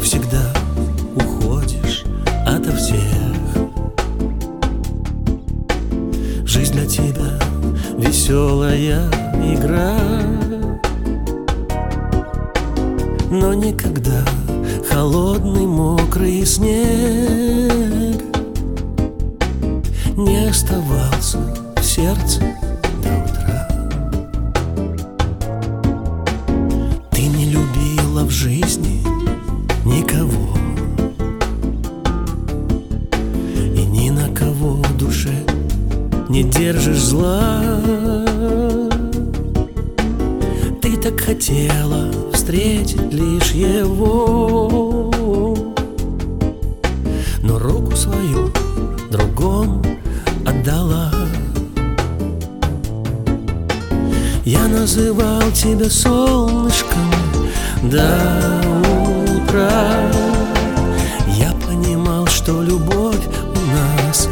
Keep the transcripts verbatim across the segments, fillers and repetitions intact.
всегда уходишь ото всех. Жизнь для тебя веселая игра, но никогда холодный мокрый снег не оставался в сердце до утра. Ты не любила в жизни никого, и ни на кого в душе не держишь зла. Ты так хотела встретить лишь его, но руку свою другому отдала. Я называл тебя солнышком до утра. Я понимал, что любовь у нас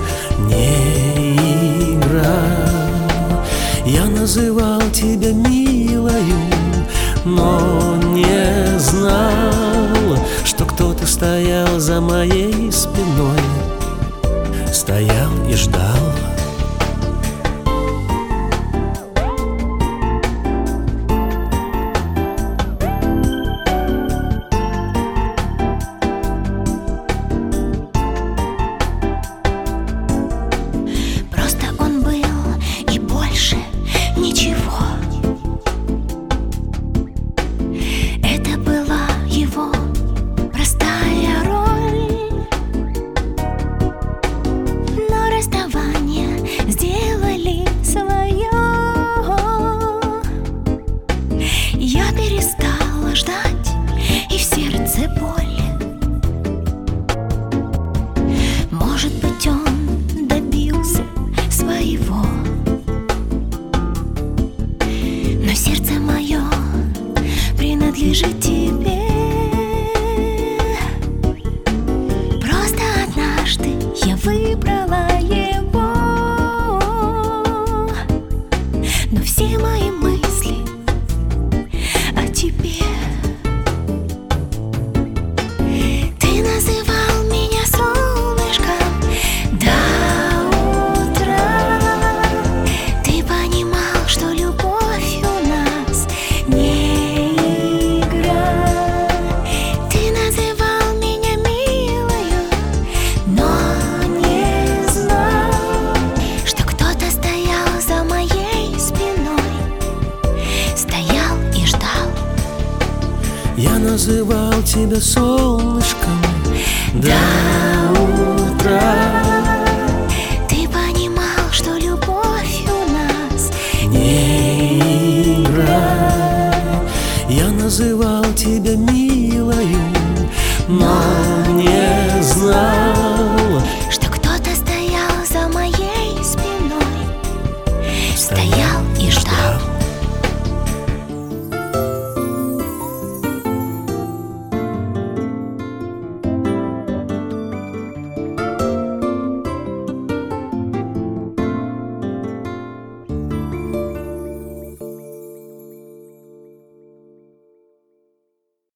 не игра. Я называл тебя милою, но не знал, что кто-то стоял за моей спиной, стоял и ждал. Просто он был и больше ничего. Это была его простая роль, но расставания сделали свое. Я перестала ждать, и в сердце боль. Может быть, он добился своего, но сердце мое принадлежит тебе. Просто однажды я выбрала его, но все мои мысли о тебе. Ты называл меня солнышком до утра. Ты понимал, что любовь у нас не игра. Ты называл меня милою, но не знал, что кто-то стоял за моей спиной, стоял и ждал. Я называл тебя солнышком до утра. Ты понимал, что любовь у нас Не игра. Я называл тебя милою, но не знал,